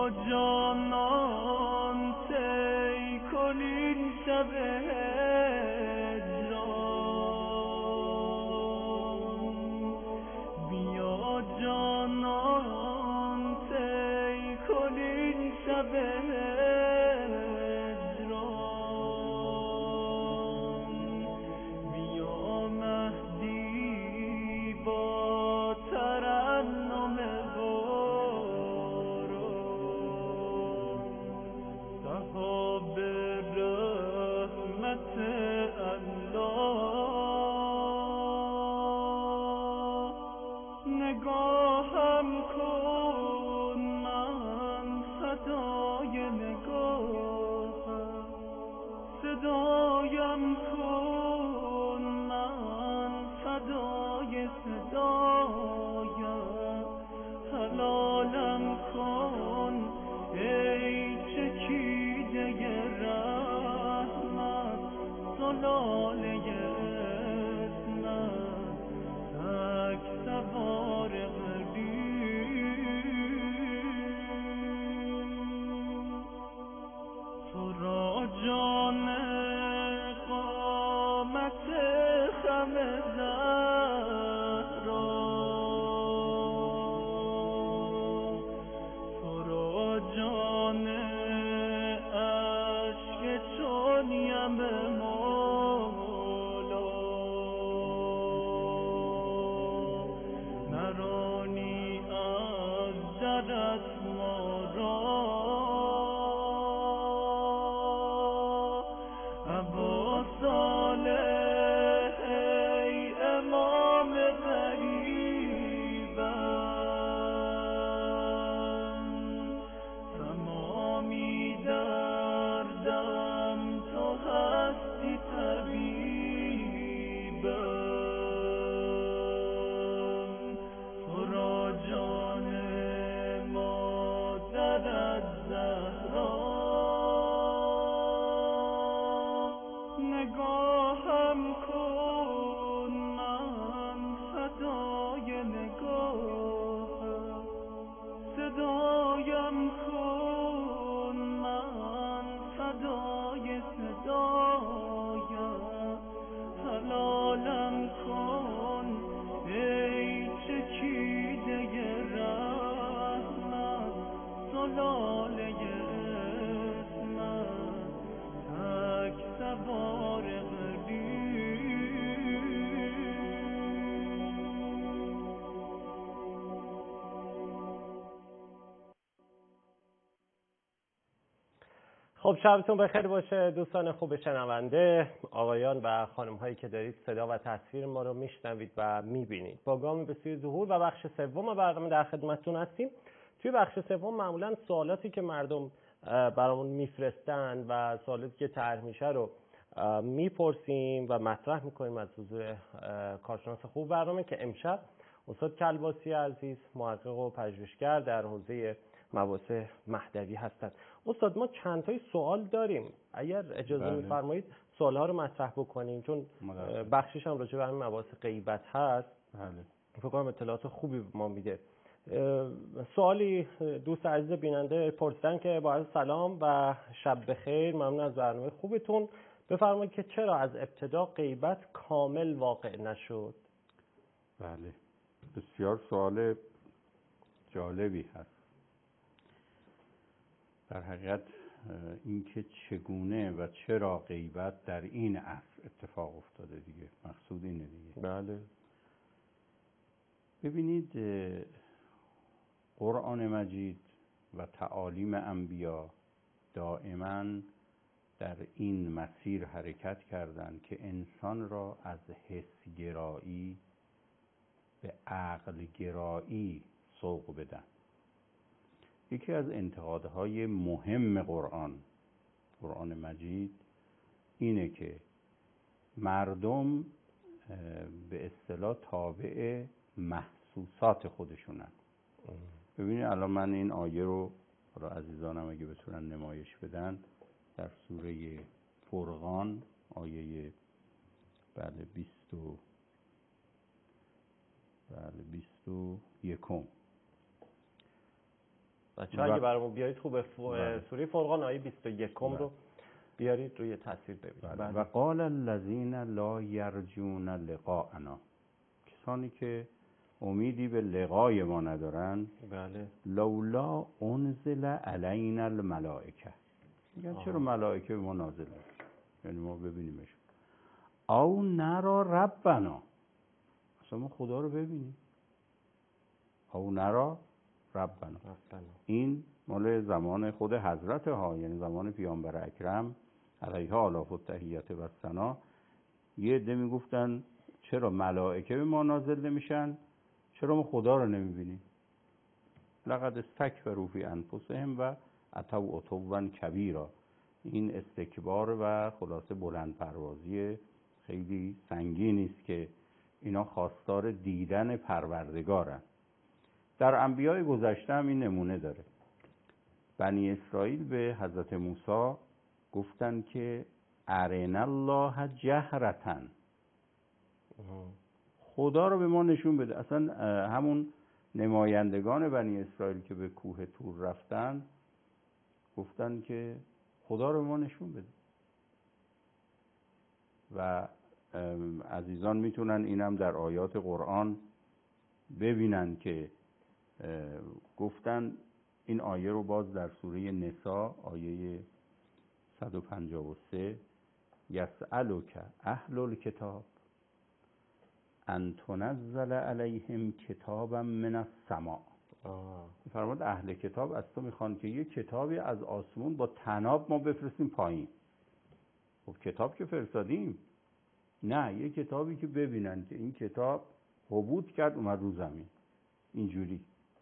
بیا جانان تی کنین شب هجران، بیا جانان تی کنین شب هجران، بیا مهدی با ترنم باران، صحاب رحمت الله، نگاهم کن من صدای نگاهم، صدایم کن من صدای صدایم، حلالم کن ای چکیده رحمت، زلاله اسمت، تک سوار غریب، تو را جان قامت خم زهرا، تو را جان اشک چون یم مولا، نرانی از درت ما را، ابا صالح ای امام غریبم، تمامی دردم تو هستی طبیبم، تو را جان مادرت زهرا، نگاهم کن من صدای نگاهم، صدایم کن من صدای صدایم، حلالم کن ای چکیده رحمت، زلاله اسمت، تک سوار غریب. خب شبتون بخیر باشه دوستان خوب شنونده، آقایان و خانم هایی که دارید صدا و تصویر ما رو میشنوید و میبینید. با گامی به سوی ظهور و بخش سوم برنامه در خدمتتون هستیم. توی بخش سوم معمولا سوالاتی که مردم برامون میفرستن و سوالاتی که طرح میشه رو میپرسیم و مطرح میکنیم از حضور کارشناس خوب برنامه که امشب استاد کلباسی عزیز، محقق و پژوهشگر در حوزه مباحث مهدوی هستند. استاد ما چند تای سوال داریم، اگر اجازه بله. میفرمایید سوال‌ها رو مطرح بکنیم، چون بخشش هم راجع به همین مباحث غیبت هست. بله. فکر کنم اطلاعات خوبی به ما میده. سوالی دوست عزیز بیننده پرسیدن که با عرض سلام و شب بخیر، ممنون از برنامه خوبتون، بفرمایید که چرا از ابتدا غیبت کامل واقع نشد؟ بله، بسیار سوال جالبی هست. در حقیقت اینکه چگونه و چرا غیبت در این عصر اتفاق افتاده دیگه، مقصود اینه دیگه. بله. ببینید قرآن مجید و تعالیم انبیا دائما در این مسیر حرکت کردند که انسان را از حسگرایی به عقل گرایی سوق بدن. یکی از انتقادهای مهم قرآن قرآن مجید اینه که مردم به اصطلاح تابع محسوسات خودشونن. ببینید الان من این آیه رو، حالا عزیزانم اگه بتونن نمایش بدن، در سوره فرقان آیه بله بیست و بله بیست و یکم بچه اگه برامون بیارید خوبه. سوره فرقان آیه بیست و یک رو بیارید روی تصویر ببینید. و قال الذین لا یرجون لقاءنا، کسانی که امیدی به لقای ما ندارن، بله، لولا انزل علینا الملائکه، میگن چرا ملائکه به ما نازل نمیشه، یعنی ما ببینیمش. او نرا ربنا، اصلا ما خدا رو ببینیم. او نرا ربنا، این مال زمان خود حضرت ها، یعنی زمان پیامبر اکرم علیه آلاف و تحییت و ثنا. یه عده میگفتن چرا ملائکه به ما نازل نمیشن، چرا ما خدا رو نمیبینیم. لقد استکبروا فی انفسهم و اتوا عتوا کبیرا، این استکبار و خلاصه بلند پروازی خیلی سنگینی است که اینا خواستار دیدن پروردگارن. در انبیای گذشته هم این نمونه داره. بنی اسرائیل به حضرت موسی گفتن که ارنا الله جهرتن، خدا رو به ما نشون بده. اصلا همون نمایندگان بنی اسرائیل که به کوه طور رفتن گفتن که خدا رو به ما نشون بده. و عزیزان میتونن اینم در آیات قرآن ببینن که گفتن، این آیه رو باز در سوره نساء آیه صد و پنجاه و سه، یسألک اهل الکتاب ان تنزل علیهم کتابا من السماء. فرمود اهل کتاب از تو میخوان که یه کتابی از آسمون با طناب ما بفرستیم پایین. خب کتاب که فرستادیم، نه، یه کتابی که ببینن که این کتاب هبوط کرد اومد رو زمین اینجوری.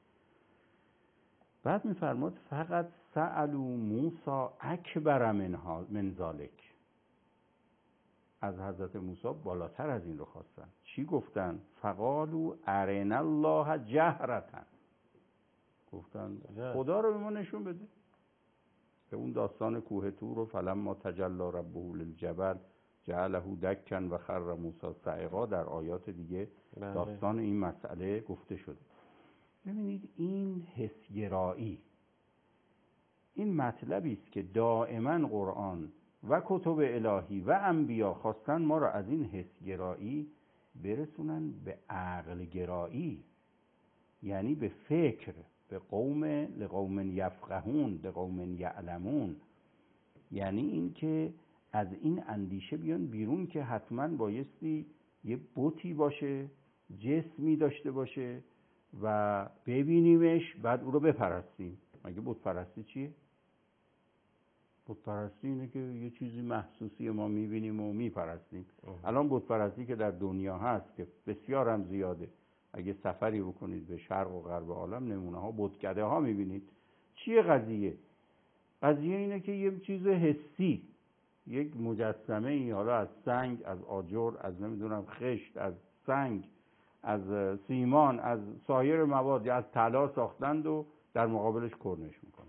بعد میفرماد فقط سألوا موسی اکبر منها من ذالک، از حضرت موسی بالاتر از این رو خواستن. چی گفتن؟ فقالوا ارنا الله جهرتن، گفتن خدا رو به ما نشون بده. به اون داستان کوه طور و فلما تجلی ربه للجبل جعله دکا و خر موسی صعقا در آیات دیگه داستان این مسئله گفته شده. ببینید این حسگرایی، این مطلبی است که دائما قرآن و کتب الهی و انبیا خواستن ما را از این حسگرایی برسونن به عقل گرایی، یعنی به فکر، به قوم لقوم یفقهون لقوم یعلمون، یعنی این که از این اندیشه بیان بیرون که حتما بایستی یه بتی باشه، جسمی داشته باشه و ببینیمش بعد او رو بپرستیم. مگه بت پرستی چیه؟ بت پرستی اینه که یه چیزی محسوسی ما میبینیم و میپرستیم. الان بت پرستی که در دنیا هست که بسیار هم زیاده، اگه سفری بکنید به شرق و غرب عالم نمونه ها بتکده ها میبینید. چیه قضیه؟ قضیه اینه که یه چیز حسی، یک مجسمه ای، حالا از سنگ، از آجر، از نمیدونم خشت، از سنگ، از سیمان، از سایر مواد یا از طلا ساختند و در مقابلش کرنش میکنن.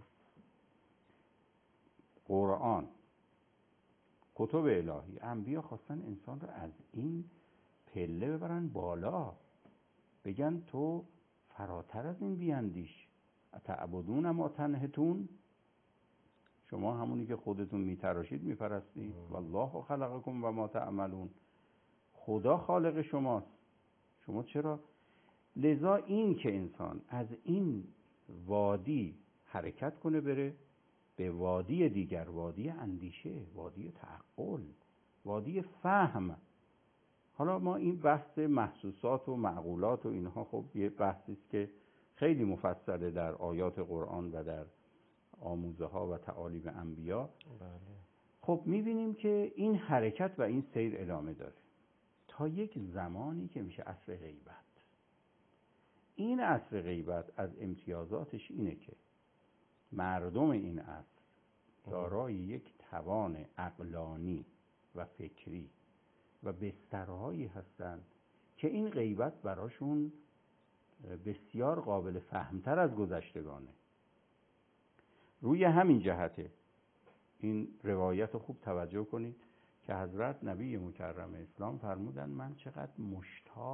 قرآن، کتب الهی، انبیا خواستن انسان رو از این پله ببرن بالا، بگن تو فراتر از این بیاندیش. اتعبدون ما تنحتون، شما همونی که خودتون میتراشید میپرستید. والله خلقکم و ما تعملون، خدا خالق شماست، شما چرا؟ لذا این که انسان از این وادی حرکت کنه بره به وادی دیگر، وادی اندیشه، وادی تعقل، وادی فهم. حالا ما این بحث محسوسات و معقولات و اینها خب یه بحثی است که خیلی مفصله در آیات قرآن و در آموزه ها و تعالیم انبیا. بله. خب میبینیم که این حرکت و این سیر ادامه داره تا یک زمانی که میشه عصر غیبت. این عصر غیبت از امتیازاتش اینه که مردم این عصر دارای یک توان عقلانی و فکری و بسترهایی هستند که این غیبت براشون بسیار قابل فهمتر از گذشتگانه. روی همین جهته این روایت خوب توجه کنید که حضرت نبی مکرم اسلام فرمودن من چقدر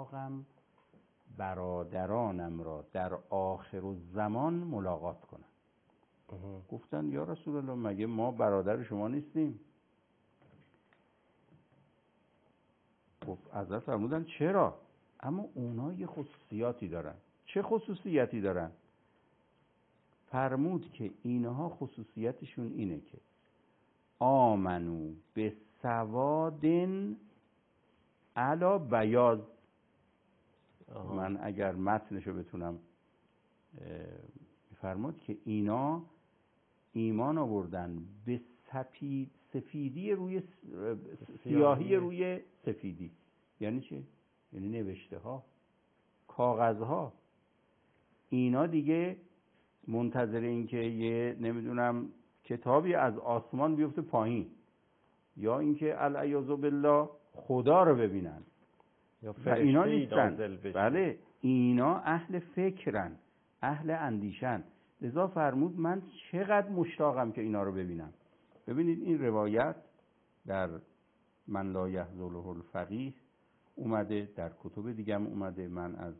مشتاقم برادرانم را در آخر الزمان ملاقات کنم. گفتن یا رسول الله مگه ما برادر شما نیستیم؟ گفت حضرت فرمودن چرا؟ اما اونا یه خصوصیاتی دارن. چه خصوصیتی دارن؟ فرمود که اینها خصوصیتشون اینه که آمنو به سوادن علا بیاض. من اگر متنشو بتونم فرمود که اینا ایمان آوردن به سپید سفیدی روی سیاهی روی سفیدی. یعنی چه؟ یعنی نوشته ها، کاغذ ها. اینا دیگه منتظر این که یه نمیدونم کتابی از آسمان بیفته پایین، یا اینکه العیاذ بالله خدا رو ببینن، یا و اینا نیستن. بله، اینا اهل فکرن، اهل اندیشن. لذا فرمود من چقدر مشتاقم که اینا رو ببینم. ببینید این روایت در من لا یحضله الفقیه اومده، در کتب دیگه هم اومده. من از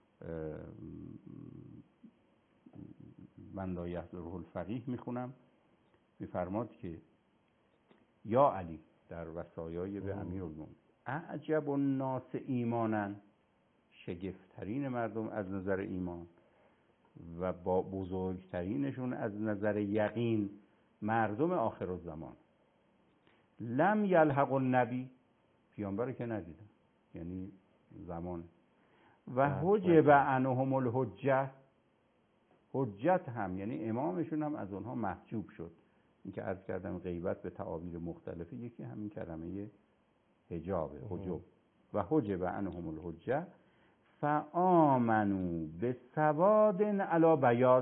من لا یحضره الفقیه میخونم. میفرماد که یا علی در وصایای به امیرالمومنین اعجب الناس ایمانن، شگفت‌ترین مردم از نظر ایمان و با بزرگترینشون از نظر یقین مردم آخر الزمان. لم یلحق النبی، پیامبر که ندیدن، یعنی زمان. و حجب عنهم الحجه، حجت هم یعنی امامشون هم از اونها محجوب شد. این که عرض کردم غیبت به تعابیر مختلفه، یکی همین کلمه حجابه، حجب. و حجب عنهم الحجه فآمنوا بسواد علی بیاض،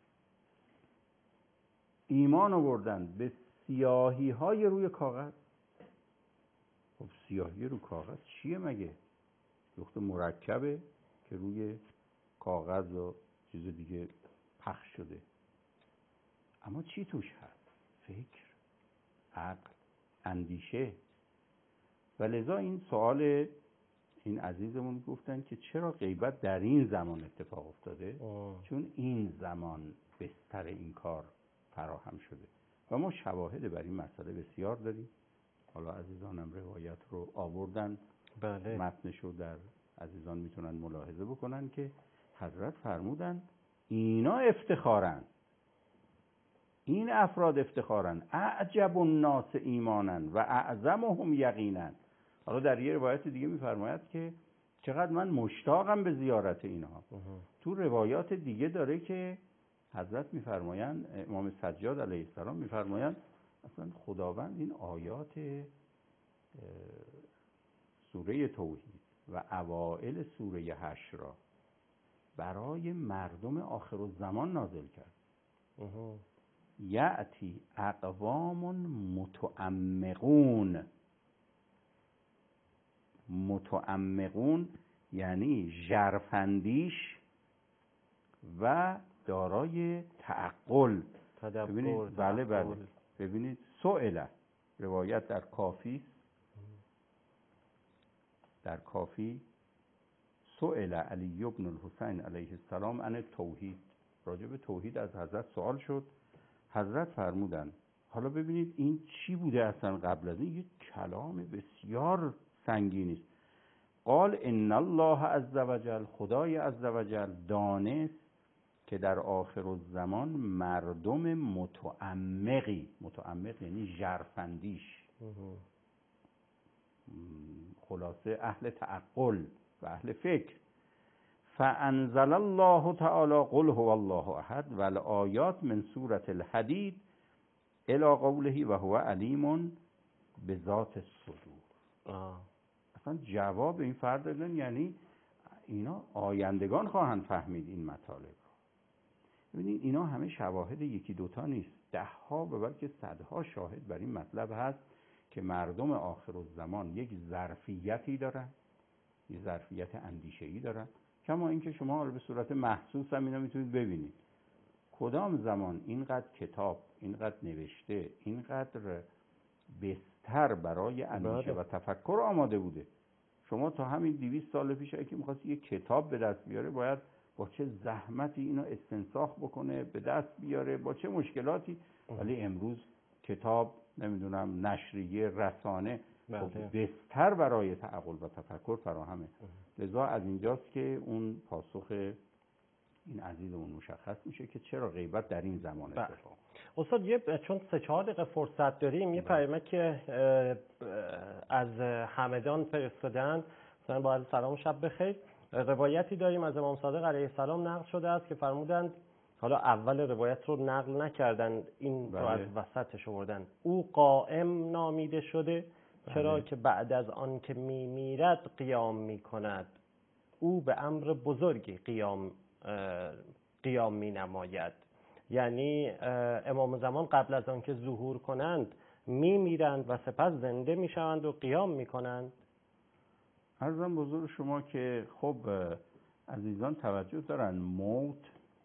ایمان آوردن به سیاهی های روی کاغذ. خب سیاهی رو کاغذ چیه مگه؟ لخت مرکبه که روی کاغذ و چیز دیگه پخش شده. اما چی توش هست؟ فکر، عقل، اندیشه. و لذا این سوال این عزیزمون گفتن که چرا غیبت در این زمان اتفاق افتاده؟ آه. چون این زمان بستر این کار فراهم شده و ما شواهد بر این مسئله بسیار داریم. حالا عزیزانم روایت رو آوردن، بله. متنشو در عزیزان میتونن ملاحظه بکنن که حضرت فرمودن اینا افتخارن، این افراد افتخارن، اعجب الناس ایمانن و اعظمهم یقینا. حالا در یه روایت دیگه میفرماید که چقدر من مشتاقم به زیارت اینها. تو روایات دیگه داره که حضرت میفرمایند، امام سجاد علیه السلام میفرمایند اصلا خداوند این آیات سوره توحید و اوائل سوره حشر را برای مردم آخر الزمان نازل کرد. یأتی اقوام متعمقون. متعمقون یعنی ژرفاندیش و دارای تعقل. ببینید بله بله ببینید سئله، روایت در کافی در کافی سئل علی بن الحسین علیه السلام عن توحید، راجع به توحید از حضرت سوال شد. حضرت فرمودن حالا ببینید این چی بوده اصلا قبل از این، یک کلام بسیار سنگینی است. قال ان الله عز وجل، خدای عز وجل دانست که در آخر الزمان مردم متعمقی، متعمق یعنی ژرفاندیش، خلاصه اهل تعقل و اهل فکر. فانزل الله تعالی قل هو الله احد و الآیات من سوره الحدید الی قوله و هو علیم بذات الصدور. اصلا جواب این فرد دادن، یعنی اینا آیندگان خواهند فهمید این مطالب رو. ببینید اینا همه شواهد یکی دوتا نیست، ده ها و بلکه صدها شاهد بر این مطلب هست که مردم آخر الزمان یک ظرفیتی دارن، یک ظرفیت اندیشه‌ای دارن. کما اینکه شما به صورت محسوس هم اینا میتونید ببینید کدام زمان اینقدر کتاب، اینقدر نوشته، اینقدر بستر برای اندیشه و تفکر آماده بوده. شما تا همین دویست سال پیش اگه می‌خواستی یک کتاب به دست بیاره باید با چه زحمتی اینو استنساخ بکنه، به دست بیاره، با چه مشکلاتی. ولی امروز کتاب، نمیدونم نشریه، رسانه خب بستر برای تعقل و تفکر فراهمه. لذا از اینجاست که اون پاسخ این عزیزمون مشخص میشه که چرا غیبت در این زمان اتفاق. استاد یه چون سه چهار دقیقه فرصت داریم، یه پیامک که از همدان فرستادن، مثلا با عرض سلام و شب بخیر، روایتی داریم از امام صادق علیه السلام نقل شده است که فرمودند، حالا اول روایت رو نقل نکردن، این رو از وسطش آوردن، او قائم نامیده شده چرا که بعد از آن که می میرد قیام می کند، او به امر بزرگی قیام قیام می نماید. یعنی امام زمان قبل از آن که ظهور کنند می میرند و سپس زنده می شوند و قیام می کنند. عرضم بزرگ شما که خب عزیزان توجه دارن، موت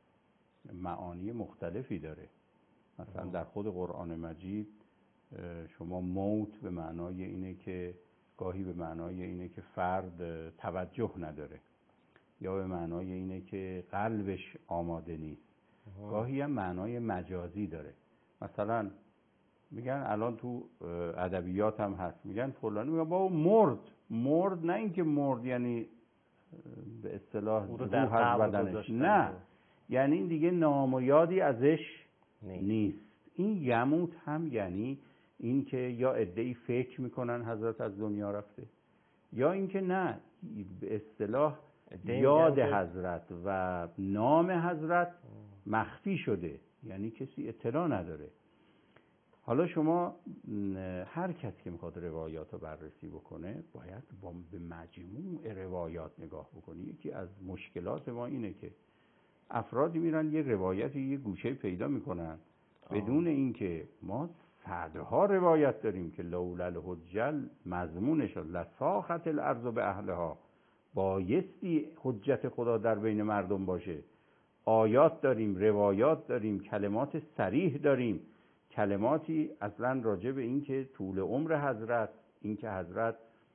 معانی مختلفی داره. مثلا در خود قرآن مجید شما موت به معنای اینه که گاهی به معنای اینه که فرد توجه نداره، یا به معنای اینه که قلبش آماده نیست. گاهی هم معنای مجازی داره. مثلا میگن الان تو ادبیات هم هست، میگن فلانی میگن بابا مرد. مرد نه اینکه مرد یعنی به اصطلاح روح از بدنش، نه، یعنی این دیگه نام و یادی ازش نیست. این یموت هم یعنی این که یا عده‌ای فکر میکنن حضرت از دنیا رفته، یا اینکه نه، به اصطلاح یاد حضرت و نام حضرت مخفی شده، یعنی کسی اطلاع نداره. حالا شما هر کسی که میخواد روایات رو بررسی بکنه باید با به مجموع روایات نگاه بکنه. یکی از مشکلات ما اینه که افرادی میرن یه روایتی یه گوشه پیدا میکنن بدون اینکه ما صدها روایت داریم که لولا الحجل مضمونش لساخت الارض به اهلها، بایستی حجت خدا در بین مردم باشه. آیات داریم، روایات داریم، کلمات صریح داریم، کلماتی اصلا راجع به این که طول عمر حضرت، این که حضرت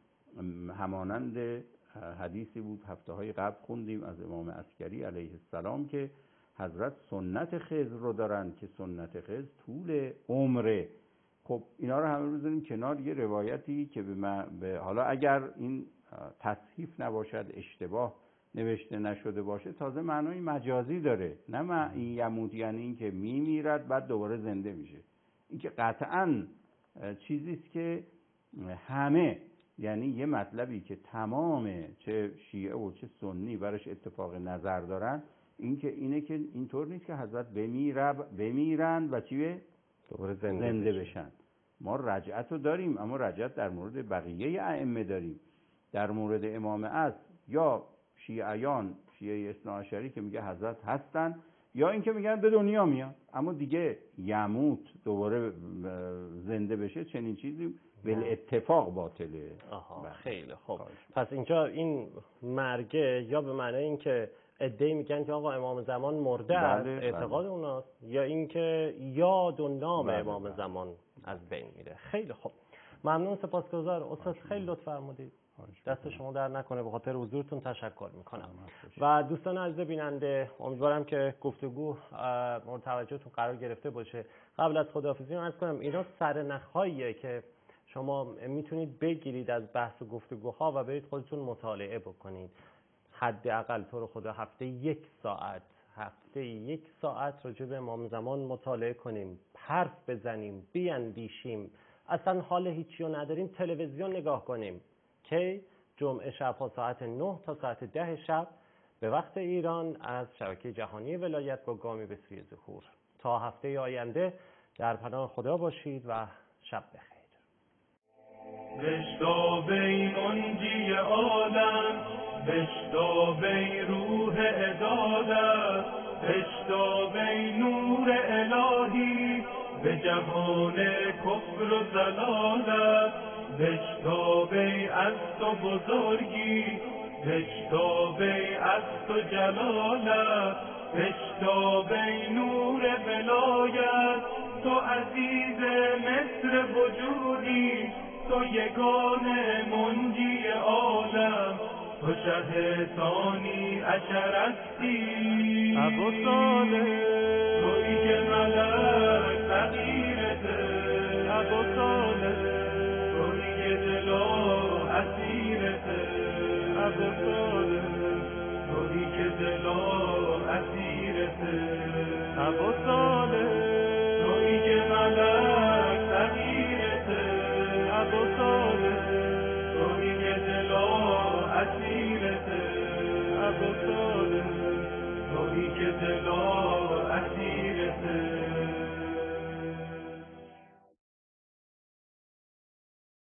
همانند حدیثی بود هفته های قبل خوندیم از امام عسکری علیه السلام که حضرت سنت خضر رو دارن که سنت خضر طول عمره. خب اینا رو همه بذاریم کنار، یه روایتی که به, من به حالا اگر این تصحیف نباشد، اشتباه نوشته نشده باشه، تازه معنای مجازی داره. نه این یموت یعنی این که میمیرد بعد دوباره زنده میشه. این که قطعاً چیزیست که همه، یعنی یه مطلبی که تمام چه شیعه و چه سنی برش اتفاق نظر دارن، این که اینه که اینطور نیست که حضرت بمیرب بمیرن و چی دوباره زنده, زنده بشن. ما رجعت رو داریم، اما رجعت در مورد بقیه ائمه داریم. در مورد امام عصر یا شیعیان، شیعه اثناعشری که میگه حضرت هستن، یا اینکه میگن به دنیا میاد اما دیگه یموت دوباره زنده بشه، چنین چیزی بل اتفاق باطله. آها خیلی خوب. پس اینجا این مرگه یا به معنی این که عده‌ای میگن که آقا امام زمان مرده است، بله، اعتقاد بله. اوناست، یا اینکه یاد و نام بله امام بله. زمان از بین میره. خیلی خوب، ممنون، سپاسگزار استاد، خیلی لطف فرمودید. دست شما در نکنه، به خاطر حضورتون تشکر میکنم. و دوستان عزیز بیننده، امیدوارم که گفتگو مورد توجهتون قرار گرفته باشه. قبل از خداحافظی عرض کنم اینا سرنخ‌هاییه که شما میتونید بگیرید از بحث و گفتگوها و برید خودتون مطالعه بکنید. حداقل تو رو خدا هفته یک ساعت هفته یک ساعت راجع به امام زمان مطالعه کنیم، حرف بزنیم، بیاندیشیم. اصلا حال هیچی رو نداریم، تلویزیون نگاه کنیم که جمعه شب‌ها ساعت نه تا ساعت ده شب به وقت ایران از شبکه جهانی ولایت با گامی به سوی ظهور. تا هفته آینده در پناه خدا باشید و شب بخیر. بشتابی منجی عالم، بشتابی روح عدالت، بشتابی نور الهی به جهان کفر و ضلالت، بشتابی از تو بزرگی، بشتابی از تو جلالت، بشتابی نور ولایت، تو عزیز مصر وجودی، تو یگان منجی عالم، تو شه ثانی اشرستی ابو صالح تویی که ملک فقیرته ابو صالح تویی که دل و اسیرته ابو صالح تویی که دل و اسیرته ابو صالح تویی که ملک فقیرته ابو صالح تویی که دل و اسیرته ابو صالح تویی که دل و اسیرته